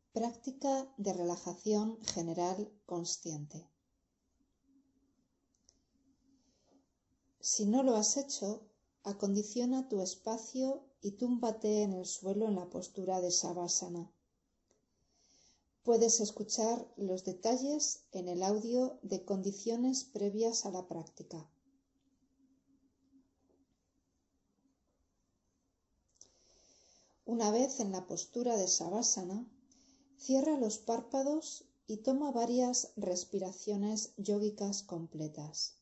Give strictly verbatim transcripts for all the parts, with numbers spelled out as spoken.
Práctica de relajación general consciente. Si no lo has hecho, acondiciona tu espacio y túmbate en el suelo en la postura de Savasana. Puedes escuchar los detalles en el audio de condiciones previas a la práctica. Una vez en la postura de Savasana, cierra los párpados y toma varias respiraciones yógicas completas.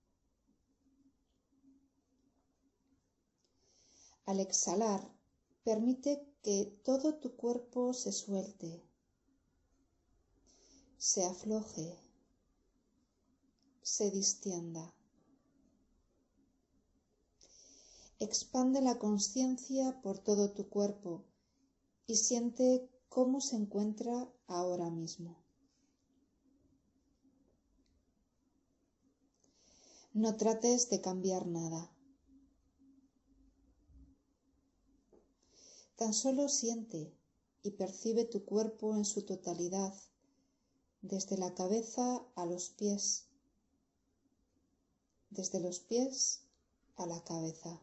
Al exhalar, permite que todo tu cuerpo se suelte, se afloje, se distienda. Expande la conciencia por todo tu cuerpo y siente cómo se encuentra ahora mismo. No trates de cambiar nada. Tan solo siente y percibe tu cuerpo en su totalidad, desde la cabeza a los pies, desde los pies a la cabeza.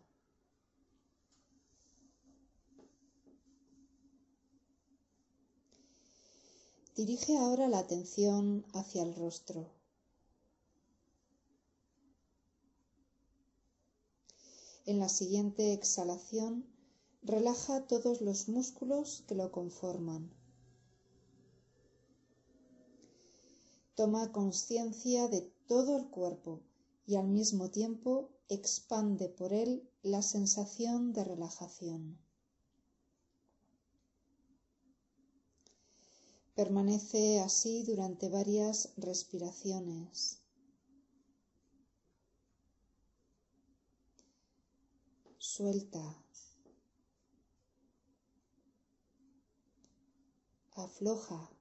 Dirige ahora la atención hacia el rostro. En la siguiente exhalación, relaja todos los músculos que lo conforman. Toma conciencia de todo el cuerpo y al mismo tiempo expande por él la sensación de relajación. Permanece así durante varias respiraciones. Suelta. Afloja.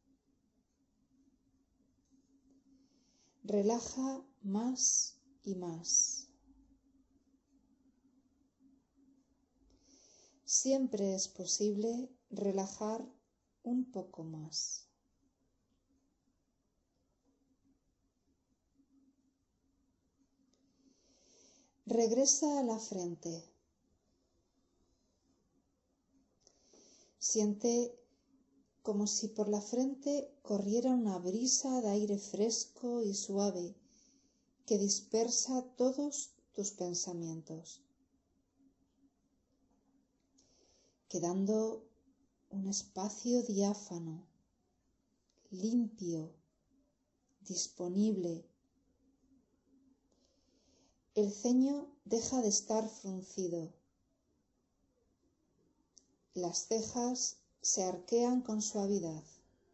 Relaja más y más. Siempre es posible relajar un poco más. Regresa a la frente. Siente como si por la frente corriera una brisa de aire fresco y suave que dispersa todos tus pensamientos, quedando un espacio diáfano, limpio, disponible. El ceño deja de estar fruncido. Las cejas se arquean con suavidad.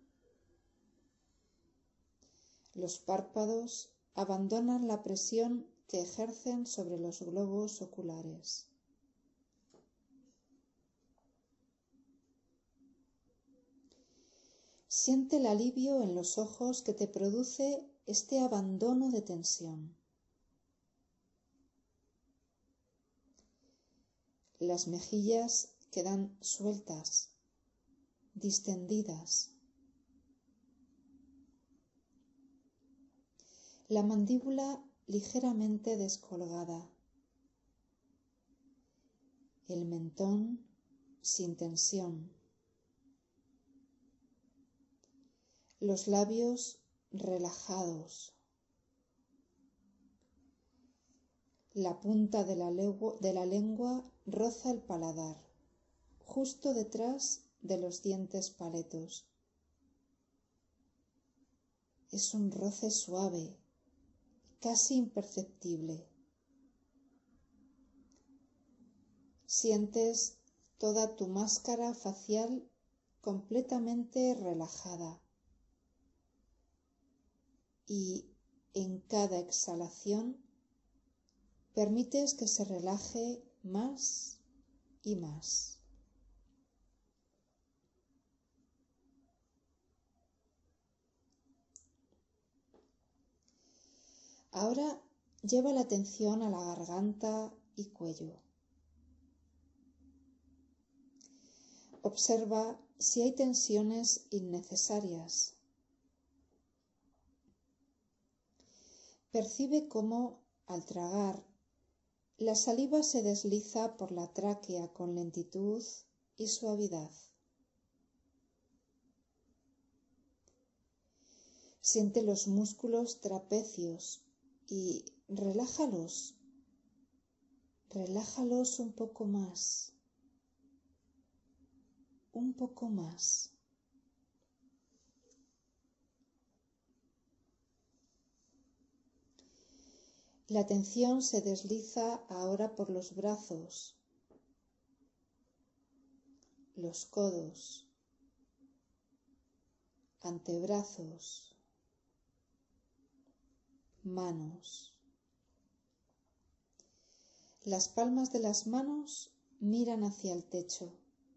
Los párpados abandonan la presión que ejercen sobre los globos oculares. Siente el alivio en los ojos que te produce este abandono de tensión. Las mejillas quedan sueltas, distendidas. La mandíbula ligeramente descolgada. El mentón sin tensión. Los labios relajados. La punta de la, lengua, de la lengua roza el paladar, justo detrás de los dientes paletos. Es un roce suave, casi imperceptible. Sientes toda tu máscara facial completamente relajada. Y en cada exhalación permites que se relaje más y más. Ahora lleva la atención a la garganta y cuello. Observa si hay tensiones innecesarias. Percibe cómo, al tragar, la saliva se desliza por la tráquea con lentitud y suavidad. Siente los músculos trapecios y relájalos. Relájalos un poco más. Un poco más. La atención se desliza ahora por los brazos, los codos, antebrazos, manos. Las palmas de las manos miran hacia el techo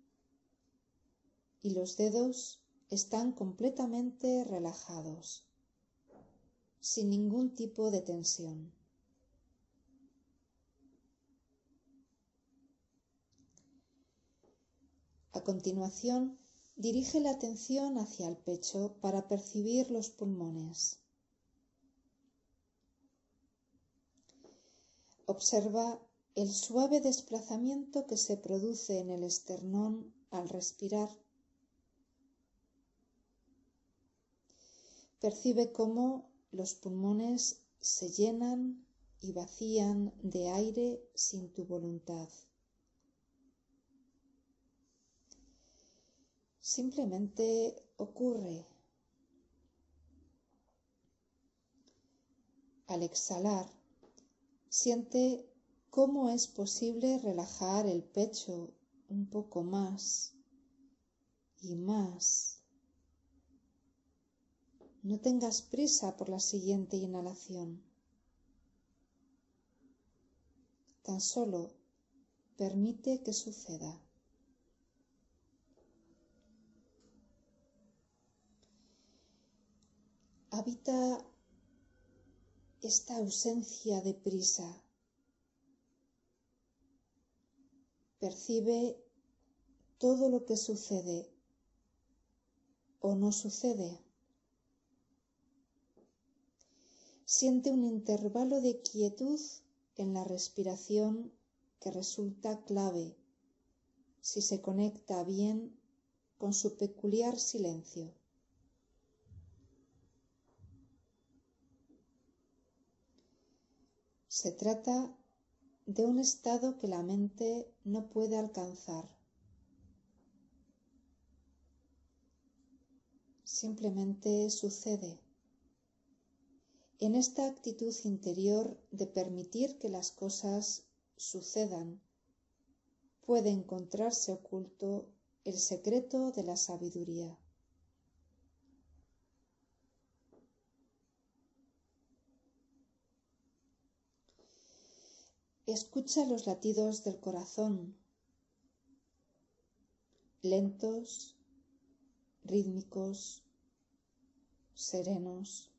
y los dedos están completamente relajados, sin ningún tipo de tensión. A continuación, dirige la atención hacia el pecho para percibir los pulmones. Observa el suave desplazamiento que se produce en el esternón al respirar. Percibe cómo los pulmones se llenan y vacían de aire sin tu voluntad. Simplemente ocurre. Al exhalar, siente cómo es posible relajar el pecho un poco más y más. No tengas prisa por la siguiente inhalación. Tan solo permite que suceda. Habita esta ausencia de prisa. Percibe todo lo que sucede o no sucede. Siente un intervalo de quietud en la respiración que resulta clave si se conecta bien con su peculiar silencio. Se trata de un estado que la mente no puede alcanzar. Simplemente sucede. En esta actitud interior de permitir que las cosas sucedan, puede encontrarse oculto el secreto de la sabiduría. Escucha los latidos del corazón, lentos, rítmicos, serenos.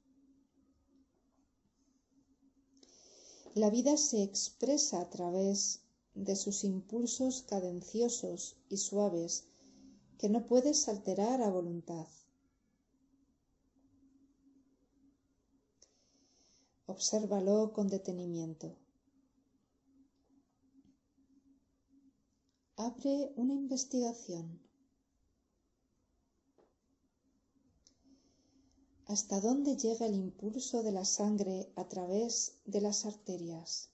La vida se expresa a través de sus impulsos cadenciosos y suaves que no puedes alterar a voluntad. Obsérvalo con detenimiento. Abre una investigación. ¿Hasta dónde llega el impulso de la sangre a través de las arterias?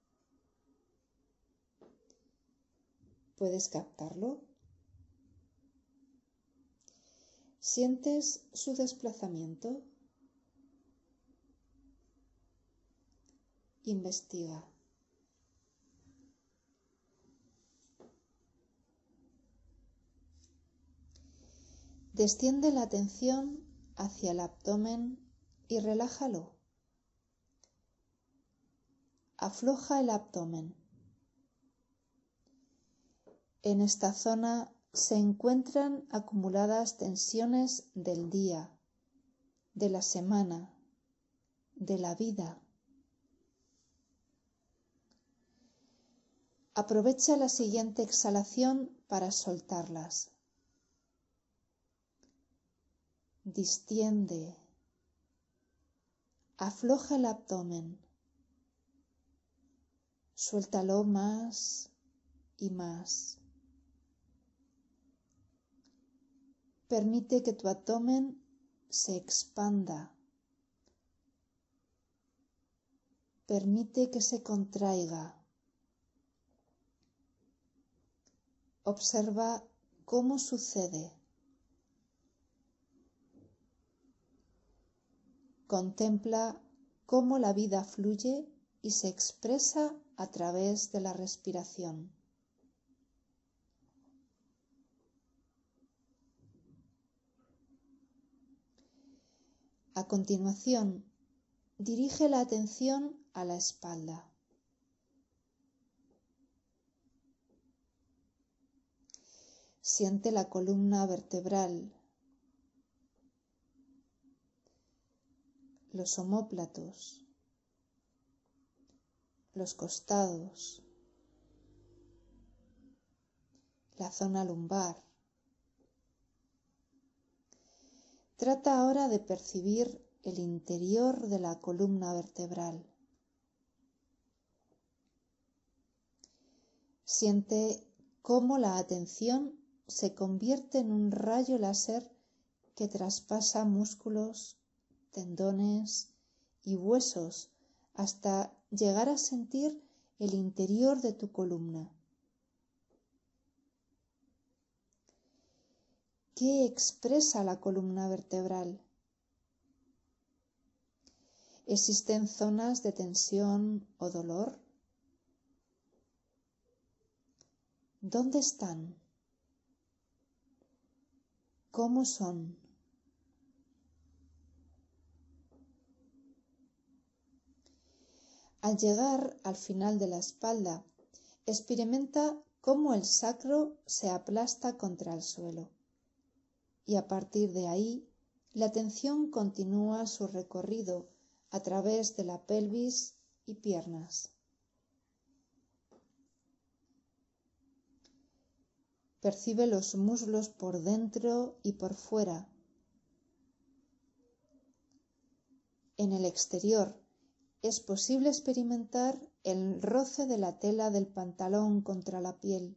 ¿Puedes captarlo? ¿Sientes su desplazamiento? Investiga. Desciende la atención hacia el abdomen y relájalo. Afloja el abdomen. En esta zona se encuentran acumuladas tensiones del día, de la semana, de la vida. Aprovecha la siguiente exhalación para soltarlas. Distiende. Afloja el abdomen. Suéltalo más y más. Permite que tu abdomen se expanda. Permite que se contraiga. Observa cómo sucede. Contempla cómo la vida fluye y se expresa a través de la respiración. A continuación, dirige la atención a la espalda. Siente la columna vertebral, los omóplatos, los costados, la zona lumbar. Trata ahora de percibir el interior de la columna vertebral. Siente cómo la atención se convierte en un rayo láser que traspasa músculos, tendones y huesos hasta llegar a sentir el interior de tu columna. ¿Qué expresa la columna vertebral? ¿Existen zonas de tensión o dolor? ¿Dónde están? ¿Cómo son? Al llegar al final de la espalda, experimenta cómo el sacro se aplasta contra el suelo. Y a partir de ahí, la atención continúa su recorrido a través de la pelvis y piernas. Percibe los muslos por dentro y por fuera. En el exterior es posible experimentar el roce de la tela del pantalón contra la piel.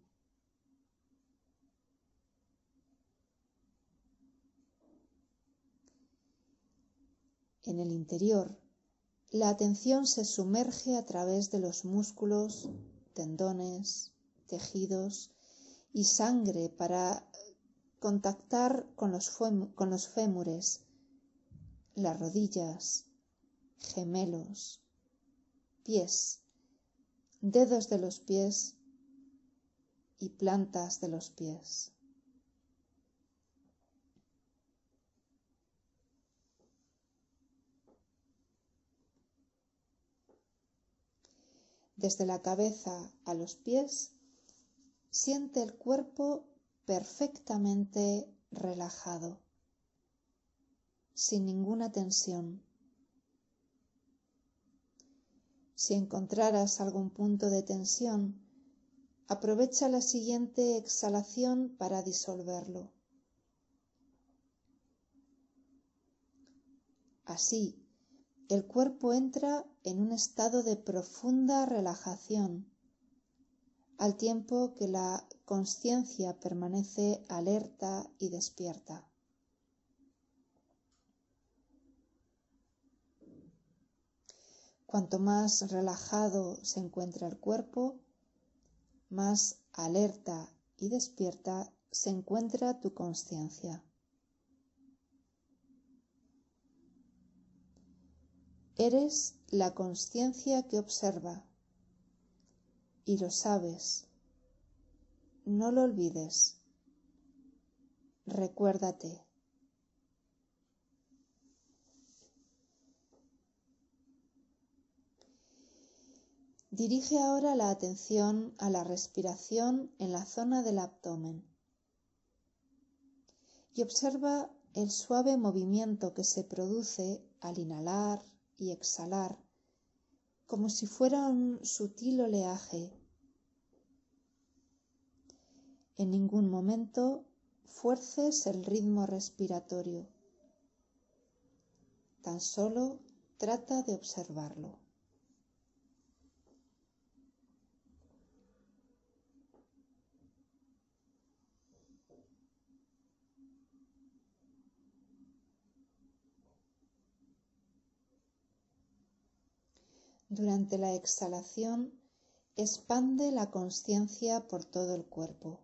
En el interior, la atención se sumerge a través de los músculos, tendones, tejidos y sangre para contactar con los, con los fémures, las rodillas, gemelos, pies, dedos de los pies y plantas de los pies. Desde la cabeza a los pies, siente el cuerpo perfectamente relajado, sin ninguna tensión. Si encontraras algún punto de tensión, aprovecha la siguiente exhalación para disolverlo. Así, el cuerpo entra en un estado de profunda relajación, al tiempo que la consciencia permanece alerta y despierta. Cuanto más relajado se encuentra el cuerpo, más alerta y despierta se encuentra tu consciencia. Eres la consciencia que observa y lo sabes. No lo olvides. Recuérdate. Dirige ahora la atención a la respiración en la zona del abdomen y observa el suave movimiento que se produce al inhalar y exhalar, como si fuera un sutil oleaje. En ningún momento fuerces el ritmo respiratorio. Tan solo trata de observarlo. Durante la exhalación, expande la consciencia por todo el cuerpo.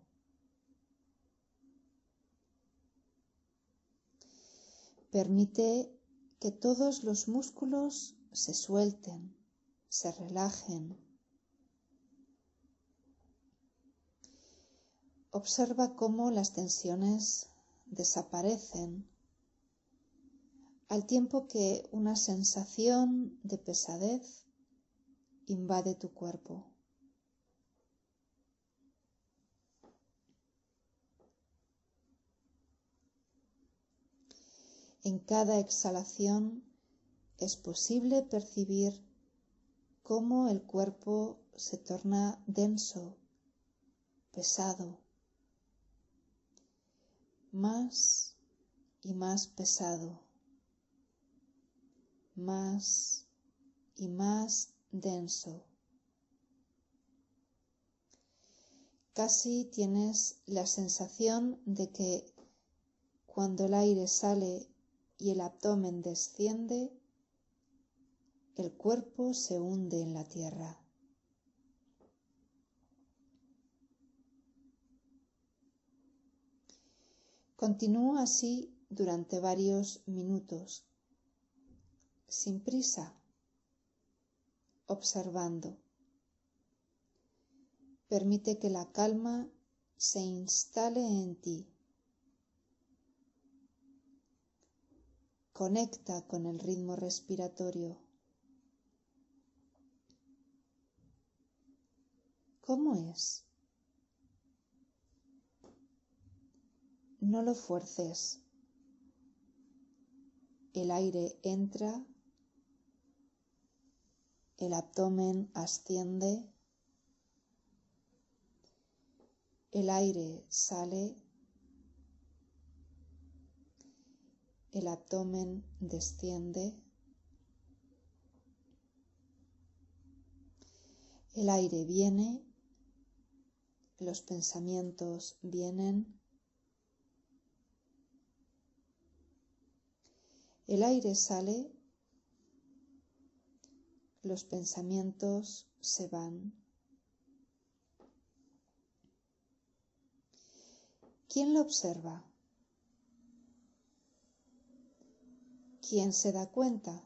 Permite que todos los músculos se suelten, se relajen. Observa cómo las tensiones desaparecen, al tiempo que una sensación de pesadez invade tu cuerpo. En cada exhalación es posible percibir cómo el cuerpo se torna denso, pesado, más y más pesado, más y más denso. Casi tienes la sensación de que cuando el aire sale y el abdomen desciende, el cuerpo se hunde en la tierra. Continúa así durante varios minutos, sin prisa, observando. Permite que la calma se instale en ti. Conecta con el ritmo respiratorio. ¿Cómo es? No lo fuerces. El aire entra, el abdomen asciende, el aire sale, el abdomen desciende, el aire viene, los pensamientos vienen, el aire sale, los pensamientos se van. ¿Quién lo observa? ¿Quién se da cuenta?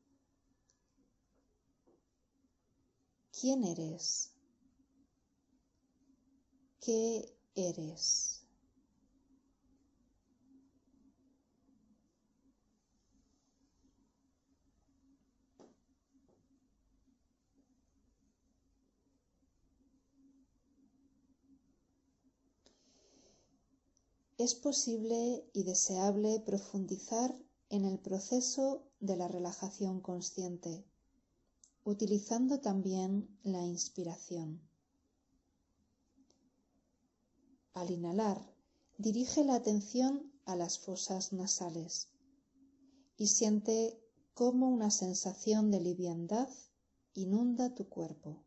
¿Quién eres? ¿Qué eres? Es posible y deseable profundizar en el proceso de la relajación consciente, utilizando también la inspiración. Al inhalar, dirige la atención a las fosas nasales y siente cómo una sensación de liviandad inunda tu cuerpo.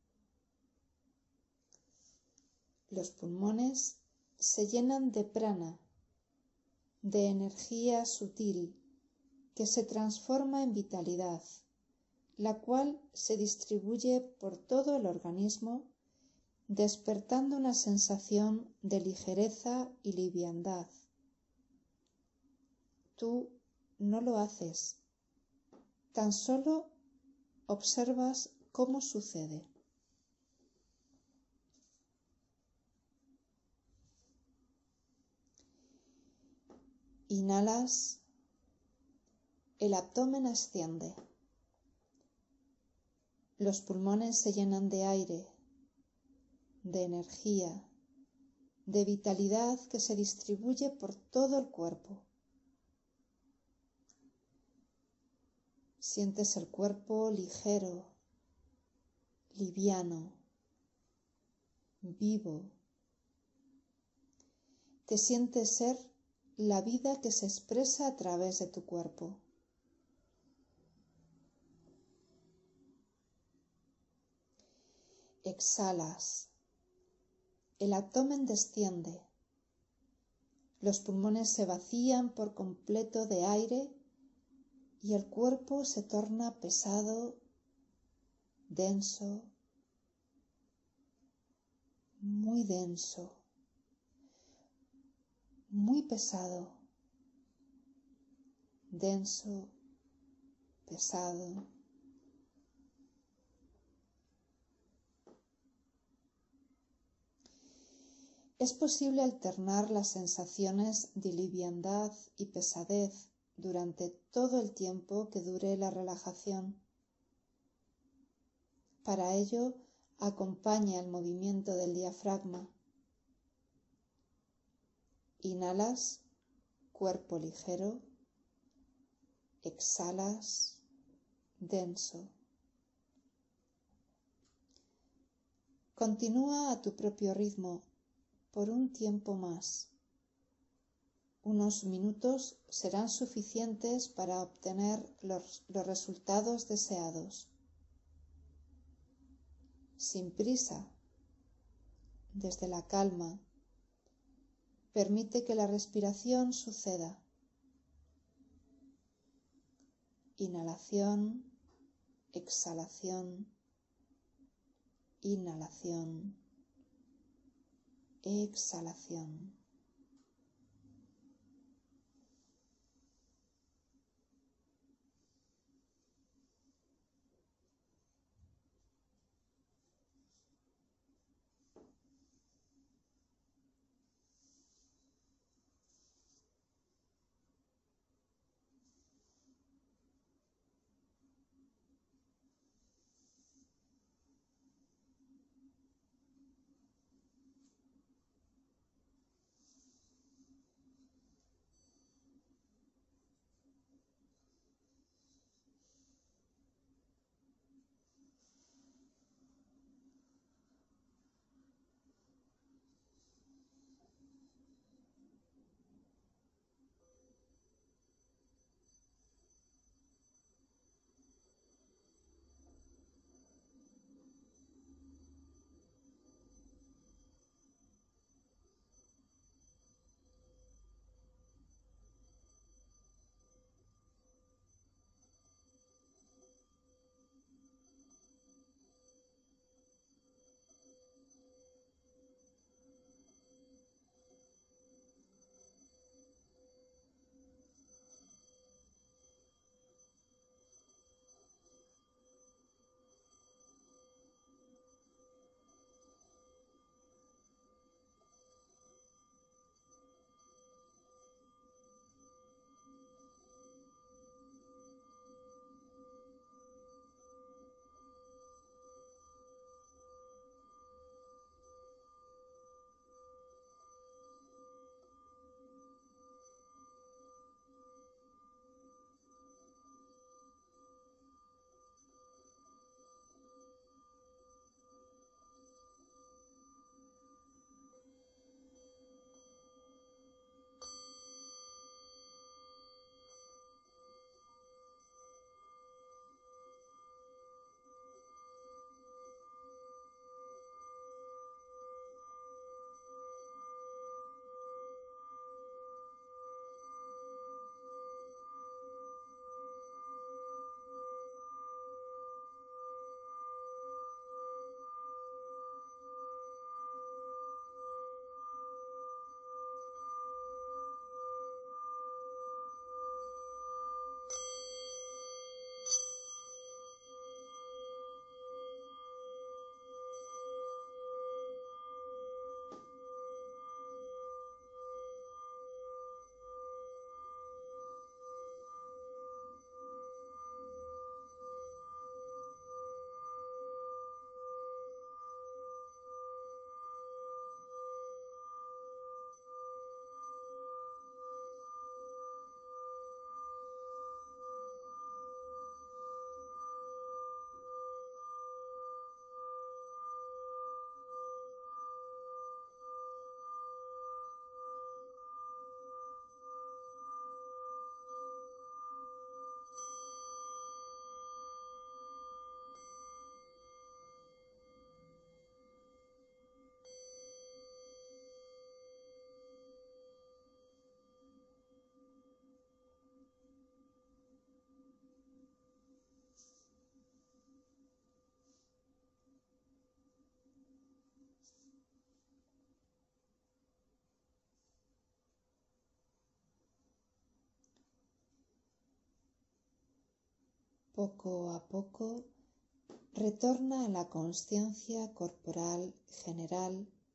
Los pulmones se llenan de prana, de energía sutil que se transforma en vitalidad, la cual se distribuye por todo el organismo, despertando una sensación de ligereza y liviandad. Tú no lo haces, tan solo observas cómo sucede. Inhalas, el abdomen asciende, los pulmones se llenan de aire, de energía, de vitalidad que se distribuye por todo el cuerpo. Sientes el cuerpo ligero, liviano, vivo. Te sientes ser la vida que se expresa a través de tu cuerpo. exhalas. El abdomen desciende. Los pulmones se vacían por completo de aire y el cuerpo se torna pesado, denso, muy denso, muy pesado, denso, pesado. Es posible alternar las sensaciones de liviandad y pesadez durante todo el tiempo que dure la relajación. Para ello, acompaña el movimiento del diafragma. Inhalas, cuerpo ligero. Exhalas, denso. Continúa a tu propio ritmo por un tiempo más. Unos minutos serán suficientes para obtener los, los resultados deseados. Sin prisa, desde la calma, permite que la respiración suceda. Inhalación, exhalación, inhalación, exhalación. Poco a poco, retorna a la consciencia corporal general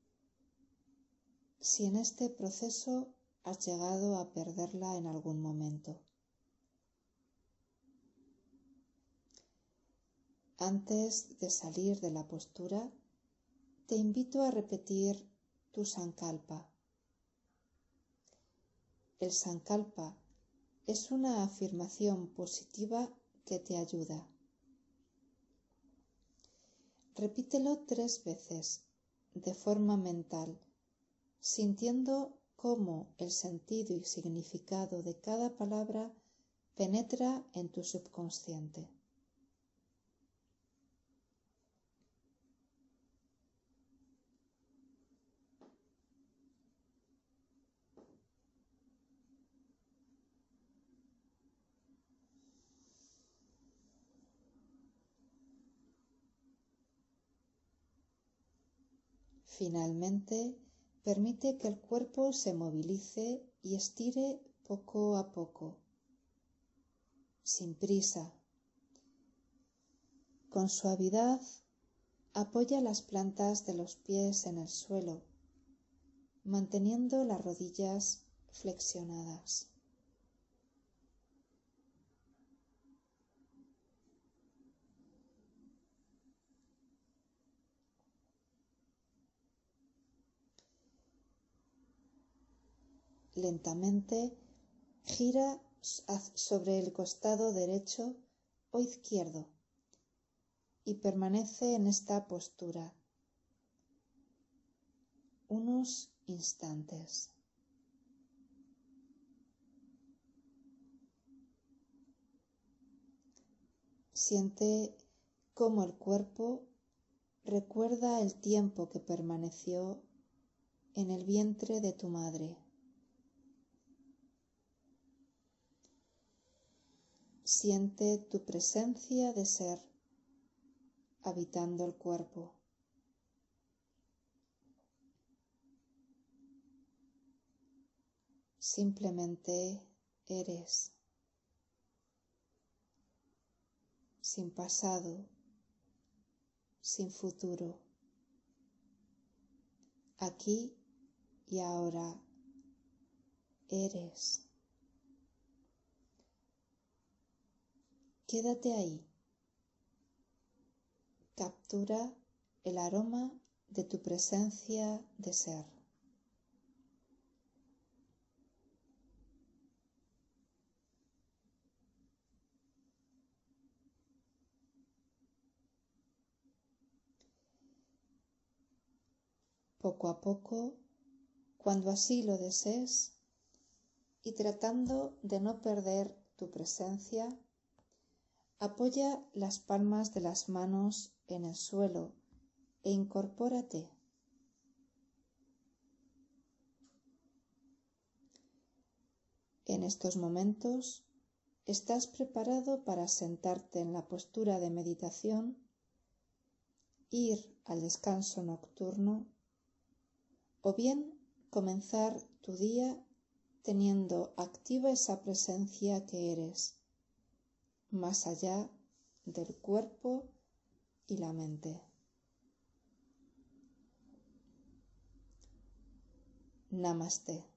si en este proceso has llegado a perderla en algún momento. Antes de salir de la postura, te invito a repetir tu sankalpa. El sankalpa es una afirmación positiva que te ayuda. Repítelo tres veces de forma mental, sintiendo cómo el sentido y significado de cada palabra penetra en tu subconsciente. Finalmente, permite que el cuerpo se movilice y estire poco a poco, sin prisa. Con suavidad, apoya las plantas de los pies en el suelo, manteniendo las rodillas flexionadas. Lentamente gira sobre el costado derecho o izquierdo y permanece en esta postura unos instantes. Siente cómo el cuerpo recuerda el tiempo que permaneció en el vientre de tu madre. Siente tu presencia de ser habitando el cuerpo. Simplemente eres, sin pasado, sin futuro, aquí y ahora eres. Quédate ahí. Captura el aroma de tu presencia de ser. Poco a poco, cuando así lo desees, y tratando de no perder tu presencia, apoya las palmas de las manos en el suelo e incorpórate. En estos momentos, estás preparado para sentarte en la postura de meditación, ir al descanso nocturno o bien comenzar tu día teniendo activa esa presencia que eres, más allá del cuerpo y la mente. Namaste.